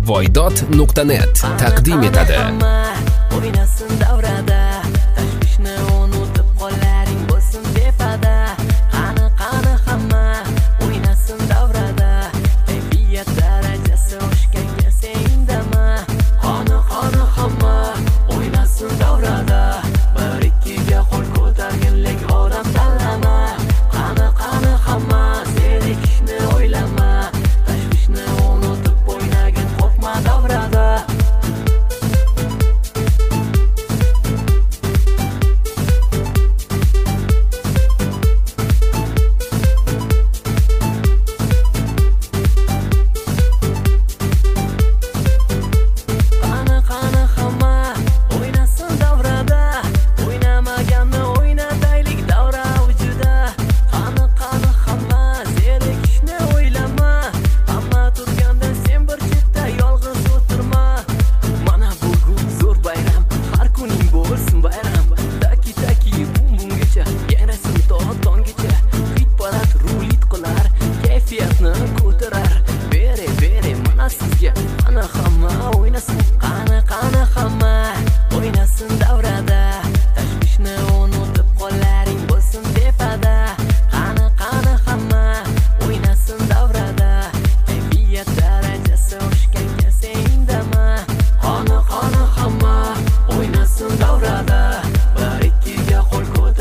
Voydod.net taqdim etadi. O'ynasin davrada, tashvishni unutib qo'llaring bo'lsin tepada. Qani hamma, o'ynasin davrada, kayfiyat darajasi oshganga sendama. Qani hamma, o'ynasin davrada, bir ikkiga qo'l ko'targanlik odam tanlama. Qani hamma, zerikishni o'ylama, tashvishni unutib o'ynagin qo'rqma davrada.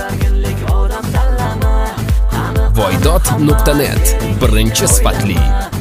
Voydod.net birinchi sifatli